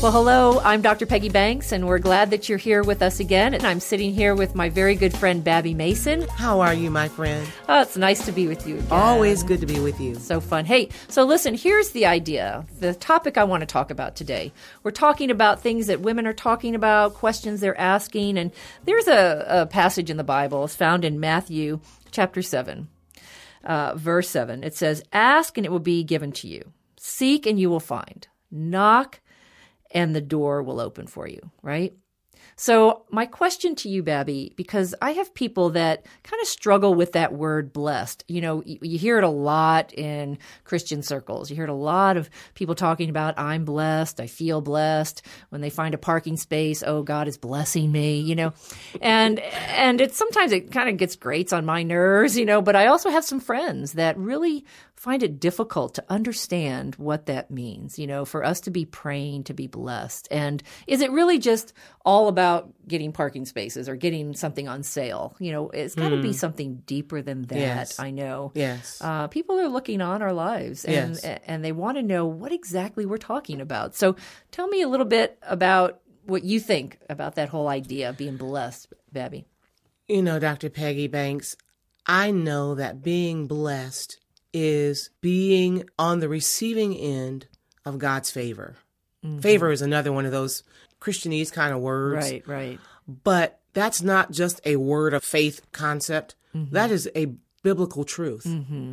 Well, hello, I'm Dr. Peggy Banks, and we're glad that you're here with us again. And I'm sitting here with my very good friend, Babby Mason. How are you, my friend? Oh, it's nice to be with you again. Always good to be with you. So fun. Hey, so listen, here's the idea, the topic I want to talk about today. We're talking about things that women are talking about, questions they're asking, and there's a passage in the Bible. It's found in Matthew chapter 7, verse 7. It says, "Ask and it will be given to you. Seek and you will find. Knock and the door will open for you," right? So my question to you, Babby, because I have people that kind of struggle with that word blessed. You know, you hear it a lot in Christian circles. You hear it a lot of people talking about, I'm blessed, I feel blessed. When they find a parking space, oh, God is blessing me, you know. And it's sometimes it kind of grates on my nerves, you know, but I also have some friends that really find it difficult to understand what that means, you know, for us to be praying to be blessed. And is it really just all about getting parking spaces or getting something on sale? You know, it's got to be something deeper than that. Yes. I know. Yes. People are looking on our lives and, and they want to know what exactly we're talking about. So tell me a little bit about what you think about that whole idea of being blessed, Babby. You know, Dr. Peggy Banks, I know that being blessed is being on the receiving end of God's favor. Mm-hmm. Favor is another one of those Christianese kind of words. Right, right. But that's not just a word of faith concept. Mm-hmm. That is a biblical truth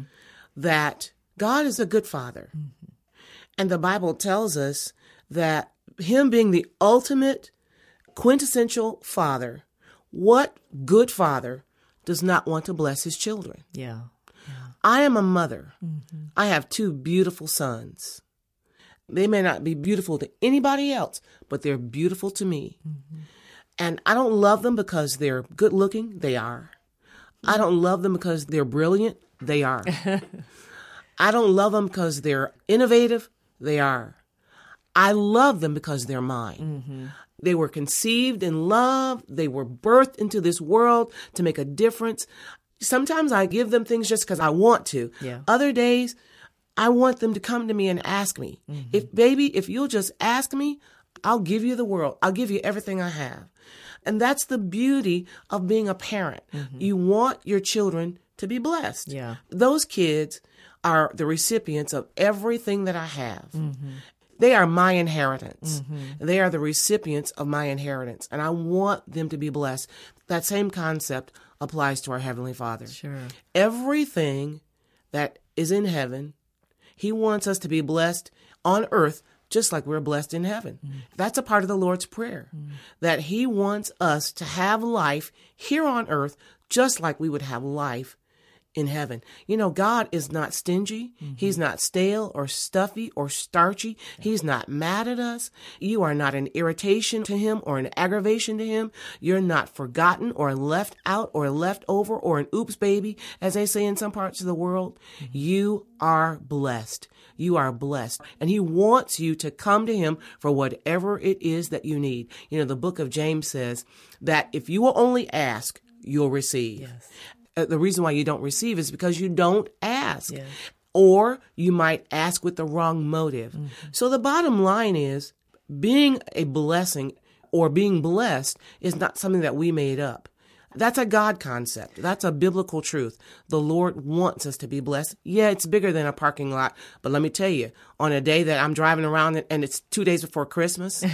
that God is a good father. Mm-hmm. And the Bible tells us that him being the ultimate quintessential father, what good father does not want to bless his children? Yeah. I am a mother. Mm-hmm. I have two beautiful sons. They may not be beautiful to anybody else, but they're beautiful to me. Mm-hmm. And I don't love them because they're good looking. They are. I don't love them because they're brilliant. They are. I don't love them because they're innovative. They are. I love them because they're mine. Mm-hmm. They were conceived in love. They were birthed into this world to make a difference. Sometimes I give them things just because I want to. Yeah. Other days, I want them to come to me and ask me. Mm-hmm. If you'll just ask me, I'll give you the world. I'll give you everything I have. And that's the beauty of being a parent. Mm-hmm. You want your children to be blessed. Yeah. Those kids are the recipients of everything that I have. Mm-hmm. They are my inheritance. Mm-hmm. They are the recipients of my inheritance. And I want them to be blessed. That same concept applies to our Heavenly Father. Sure. Everything that is in heaven, he wants us to be blessed on earth just like we're blessed in heaven. Mm. That's a part of the Lord's Prayer, that he wants us to have life here on earth just like we would have life in heaven. You know, God is not stingy. Mm-hmm. He's not stale or stuffy or starchy. Yeah. He's not mad at us. You are not an irritation to him or an aggravation to him. You're not forgotten or left out or left over or an oops baby, as they say in some parts of the world. Mm-hmm. You are blessed. You are blessed. And he wants you to come to him for whatever it is that you need. You know, the book of James says that if you will only ask, you'll receive. Yes. The reason why you don't receive is because you don't ask. Yes. Or you might ask with the wrong motive. Mm-hmm. So the bottom line is being a blessing or being blessed is not something that we made up. That's a God concept. That's a biblical truth. The Lord wants us to be blessed. Yeah, it's bigger than a parking lot. But let me tell you, on a day that I'm driving around and it's 2 days before Christmas,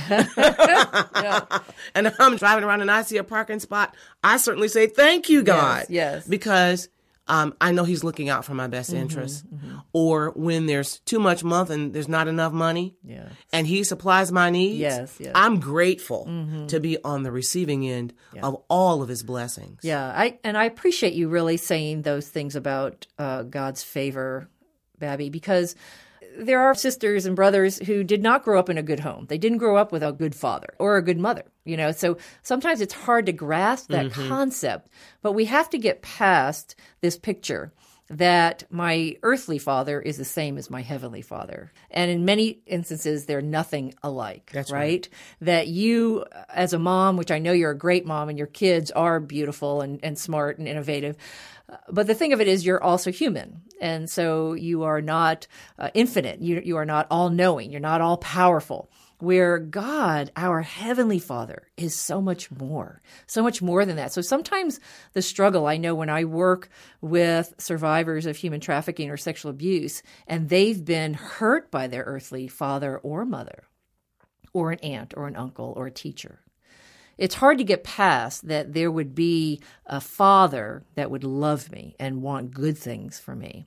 yeah. And I'm driving around and I see a parking spot, I certainly say, thank you, God. Yes. Because I know he's looking out for my best interests. Mm-hmm. Or when there's too much month and there's not enough money, and he supplies my needs, yes. I'm grateful to be on the receiving end of all of his blessings. Yeah, I appreciate you really saying those things about God's favor, Babby, because there are sisters and brothers who did not grow up in a good home. They didn't grow up with a good father or a good mother, you know. So sometimes it's hard to grasp that concept, but we have to get past this picture that my earthly father is the same as my heavenly father. And in many instances, they're nothing alike. That's right? That you, as a mom, which I know you're a great mom and your kids are beautiful and smart and innovative, but the thing of it is you're also human. And so you are not infinite. You are not all-knowing. You're not all-powerful. where God, our Heavenly Father, is so much more than that. So sometimes the struggle, I know when I work with survivors of human trafficking or sexual abuse, and they've been hurt by their earthly father or mother, or an aunt or an uncle or a teacher. It's hard to get past that there would be a father that would love me and want good things for me.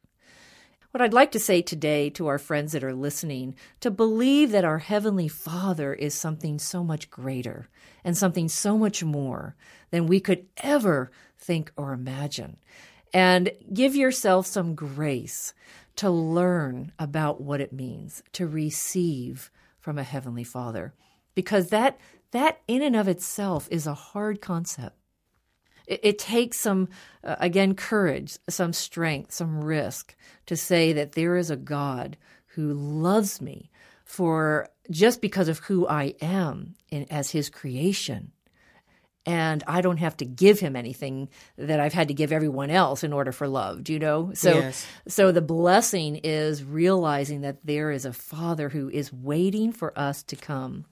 What I'd like to say today to our friends that are listening, to believe that our Heavenly Father is something so much greater and something so much more than we could ever think or imagine. And give yourself some grace to learn about what it means to receive from a Heavenly Father. Because that in and of itself is a hard concept. It takes some, again, courage, some strength, some risk to say that there is a God who loves me for just because of who I am as his creation. And I don't have to give him anything that I've had to give everyone else in order for love, do you know? So the blessing is realizing that there is a Father who is waiting for us to come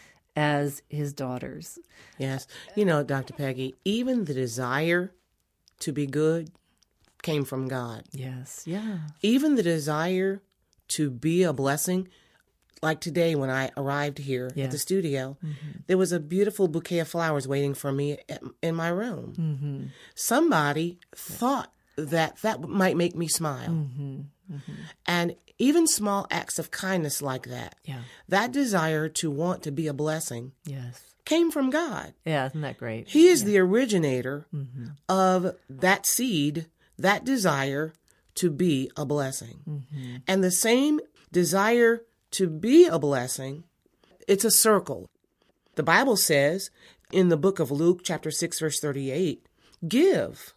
as his daughters. Yes. You know, Dr. Peggy, even the desire to be good came from God. Yes. Yeah. Even the desire to be a blessing, like today when I arrived here at the studio, there was a beautiful bouquet of flowers waiting for me in my room. Mm-hmm. Somebody thought that might make me smile. Mm-hmm. Mm-hmm. And even small acts of kindness like that, that desire to want to be a blessing came from God. Yeah, isn't that great? He is the originator of that seed, that desire to be a blessing. Mm-hmm. And the same desire to be a blessing, it's a circle. The Bible says in the book of Luke, chapter 6, verse 38, give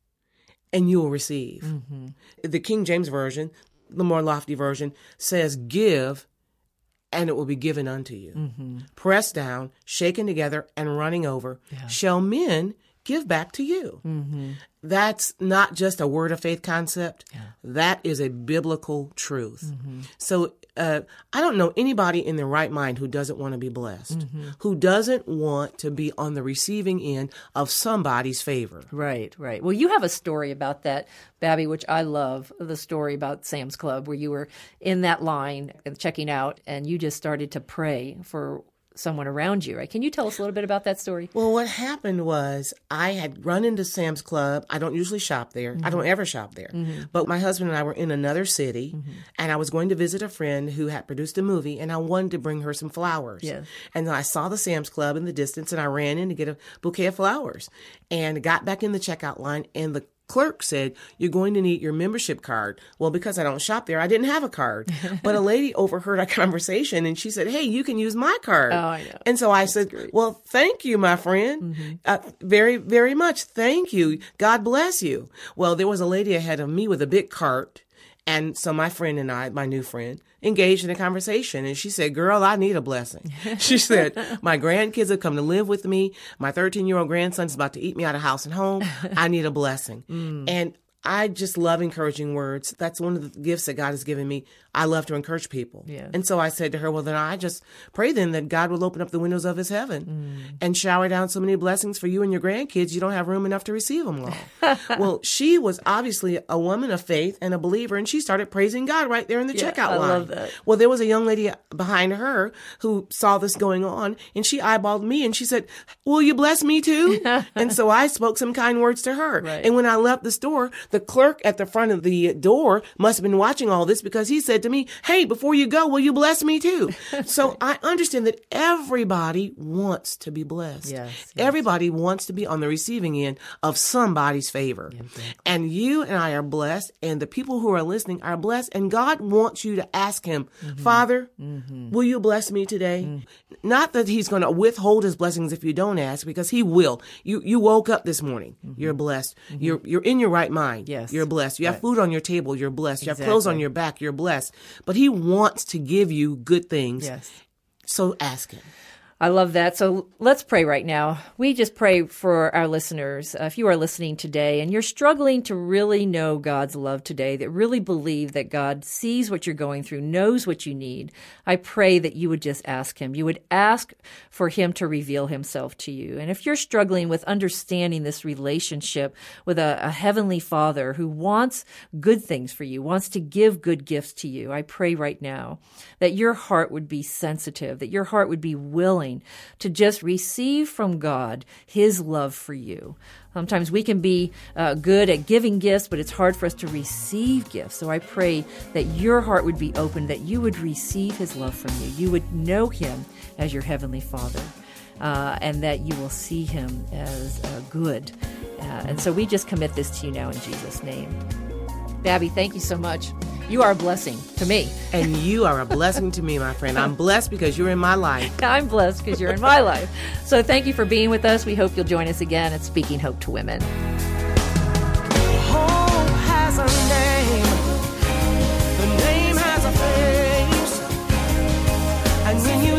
and you will receive. Mm-hmm. The King James Version, the more lofty version, says give and it will be given unto you. Mm-hmm. Pressed down, shaken together, and running over, shall men give back to you. Mm-hmm. That's not just a word of faith concept. Yeah. That is a biblical truth. Mm-hmm. So I don't know anybody in their right mind who doesn't want to be blessed, who doesn't want to be on the receiving end of somebody's favor. Right, right. Well, you have a story about that, Babby, which I love, the story about Sam's Club, where you were in that line and checking out, and you just started to pray for someone around you, right? Can you tell us a little bit about that story? Well, what happened was I had run into Sam's Club. I don't usually shop there. I don't ever shop there. But my husband and I were in another city, and I was going to visit a friend who had produced a movie, and I wanted to bring her some flowers. Yes. And then I saw the Sam's Club in the distance, and I ran in to get a bouquet of flowers and got back in the checkout line, and the clerk said, you're going to need your membership card. Well, because I don't shop there, I didn't have a card. But a lady overheard our conversation and she said, hey, you can use my card. Oh, I know. And so I said, well, thank you, my friend. Very, very much. Thank you. God bless you. Well, there was a lady ahead of me with a big cart. And so my friend and I, my new friend, engaged in a conversation. And she said, girl, I need a blessing. She said, my grandkids have come to live with me. My 13-year-old grandson's about to eat me out of house and home. I need a blessing. And I just love encouraging words. That's one of the gifts that God has given me. I love to encourage people. Yeah. And so I said to her, well, then I just pray then that God will open up the windows of his heaven and shower down so many blessings for you and your grandkids. You don't have room enough to receive them all. Well, she was obviously a woman of faith and a believer, and she started praising God right there in the checkout line. I love that. Well, there was a young lady behind her who saw this going on, and she eyeballed me, and she said, will you bless me too? And so I spoke some kind words to her. Right. And when I left the store, the clerk at the front of the door must have been watching all this, because he said to me, hey, before you go, will you bless me too? So I understand that everybody wants to be blessed. Yes. Everybody wants to be on the receiving end of somebody's favor. Exactly. And you and I are blessed, and the people who are listening are blessed, and God wants you to ask him, Father, will you bless me today? Not that he's going to withhold his blessings if you don't ask, because he will. You woke up this morning. You're blessed. You're in your right mind. Yes. You're blessed. You have food on your table. You're blessed. You have clothes on your back. You're blessed. But he wants to give you good things. Yes. So ask him. I love that. So let's pray right now. We just pray for our listeners. If you are listening today and you're struggling to really know God's love today, that really believe that God sees what you're going through, knows what you need, I pray that you would just ask him. You would ask for him to reveal himself to you. And if you're struggling with understanding this relationship with a heavenly Father who wants good things for you, wants to give good gifts to you, I pray right now that your heart would be sensitive, that your heart would be willing to just receive from God his love for you. Sometimes we can be good at giving gifts, but it's hard for us to receive gifts. So I pray that your heart would be open, that you would receive his love from you. You would know him as your heavenly Father, and that you will see him as good. And so we just commit this to you now in Jesus' name. Babby, thank you so much. You are a blessing to me. And you are a blessing to me, my friend. I'm blessed because you're in my life. I'm blessed because you're in my life. So thank you for being with us. We hope you'll join us again at Speaking Hope to Women. Hope has a name. The name has a face. And when you